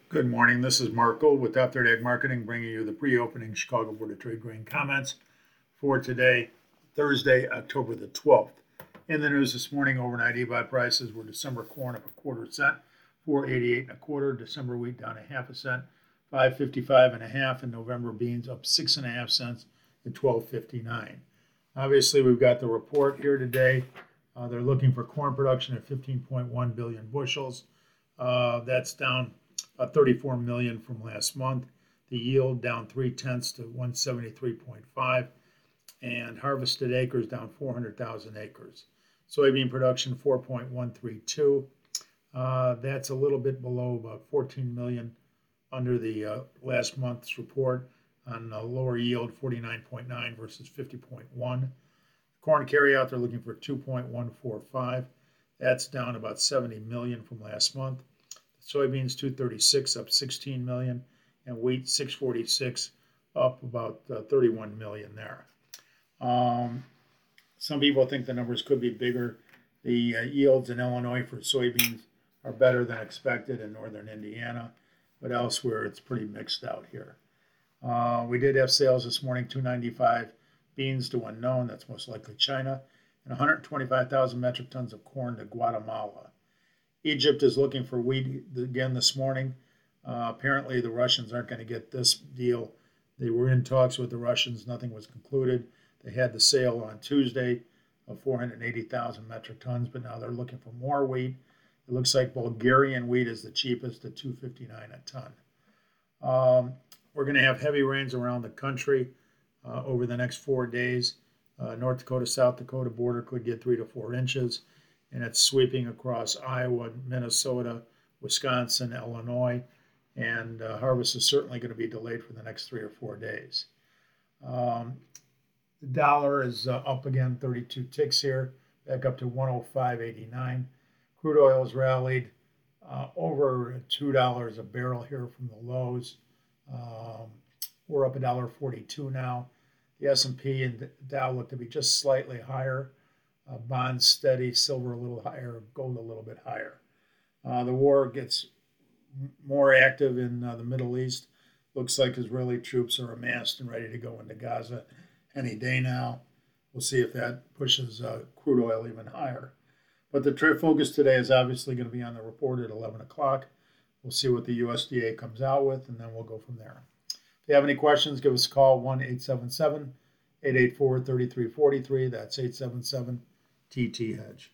Good morning. This is Marco with After Ag Marketing, bringing you the pre-opening Chicago Board of Trade grain comments for today, Thursday, October the 12th. In the news this morning, overnight EBOT prices were December corn up a quarter cent, 4.88 and a quarter. December wheat down a half a cent, 5.55 and a half, and November beans up 6.5 cents at 12.59. Obviously, we've got the report here today. They're looking for corn production at 15.1 billion bushels. That's down 34 million from last month. The yield down 0.3 to 173.5, and harvested acres down 400,000 acres. Soybean production 4.132. That's a little bit below about 14 million under the last month's report on a lower yield 49.9 versus 50.1. Corn carryout they're looking for 2.145. That's down about 70 million from last month. Soybeans 236 up 16 million, and wheat 646 up about 31 million there. Some people think the numbers could be bigger. The yields in Illinois for soybeans are better than expected in northern Indiana, but elsewhere it's pretty mixed out here. We did have sales this morning, 295 beans to unknown, that's most likely China, and 125,000 metric tons of corn to Guatemala. Egypt is looking for wheat again this morning. Apparently, the Russians aren't going to get this deal. They were in talks with the Russians. Nothing was concluded. They had the sale on Tuesday of 480,000 metric tons, but now they're looking for more wheat. It looks like Bulgarian wheat is the cheapest at $2.59 a ton. We're going to have heavy rains around the country over the next 4 days. North Dakota, South Dakota border could get 3 to 4 inches. And it's sweeping across Iowa, Minnesota, Wisconsin, Illinois, and harvest is certainly going to be delayed for the next 3 or 4 days. The dollar is up again, 32 ticks here, back up to 105.89. Crude oil has rallied over $2 a barrel here from the lows. We're up $1.42 now. The S&P and Dow look to be just slightly higher. Bonds steady, silver a little higher, gold a little bit higher. The war gets more active in the Middle East. Looks like Israeli troops are amassed and ready to go into Gaza any day now. We'll see if that pushes crude oil even higher. But the focus today is obviously going to be on the report at 11 o'clock. We'll see what the USDA comes out with, and then we'll go from there. If you have any questions, give us a call, 1-877-884-3343. That's 877 TT Hedge.